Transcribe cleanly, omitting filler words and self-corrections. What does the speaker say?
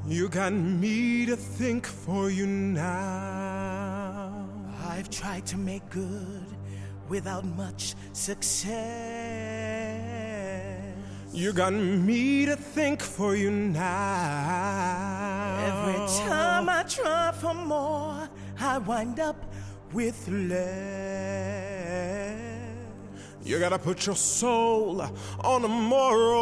You got me to think for you now. I've tried to make good without much success. You got me to think for you now. Every time I try for more, I wind up with less. You gotta put your soul on a moral